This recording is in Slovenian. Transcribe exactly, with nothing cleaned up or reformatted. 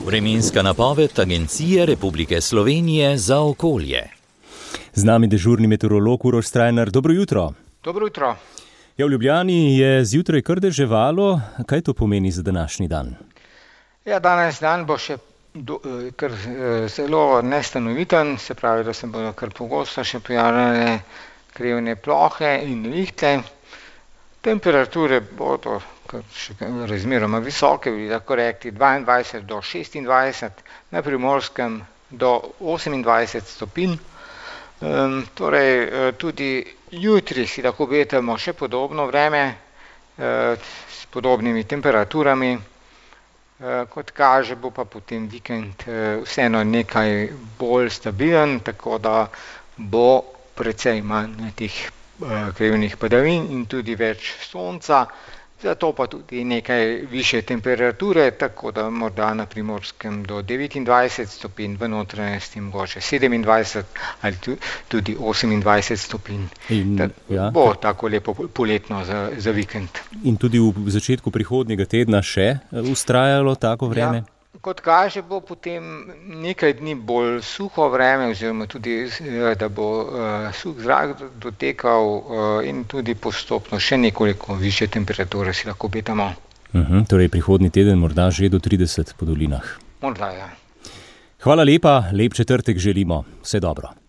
Vremenska napoved Agencije Republike Slovenije za okolje. Z nami dežurni meteorolog Uroš Strajnar. Dobro jutro. Dobro jutro. Ja, v Ljubljani je zjutraj kar deževalo. Kaj to pomeni za današnji dan? Ja, danes dan bo še do, kar zelo nestanoviten, se pravi, da se bodo kar pogosto še pojavljale krivne plohe in nevihte. Temperature bodo še razmeroma visoke, bi lahko rekli dvaindvajset do šestindvajset, na Primorskem do osemindvajset stopinj. Um, torej, tudi jutri si lahko obetamo še podobno vreme uh, s podobnimi temperaturami. Uh, kot kaže, bo pa potem vikend uh, vseeno nekaj bolj stabilen, tako da bo precej manj teh uh, krivnih padavin in tudi več sonca. Zato pa tudi nekaj više temperature, tako da morda na Primorskem do devetindvajset stopinj, v notranjosti mogoče sedemindvajset ali tudi osemindvajset stopinj. In, ja. Bo tako lepo poletno za, za vikend. In tudi v začetku prihodnjega tedna še vztrajalo tako vreme? Ja. Kot kaže, bo potem nekaj dni bolj suho vreme, oziroma tudi, da bo uh, suh zrak dotekal uh, in tudi postopno še nekoliko više temperature si lahko obetamo. Uh-huh, torej prihodnji teden morda že do trideset po dolinah. Morda, ja. Hvala lepa, lep četrtek želimo. Vse dobro.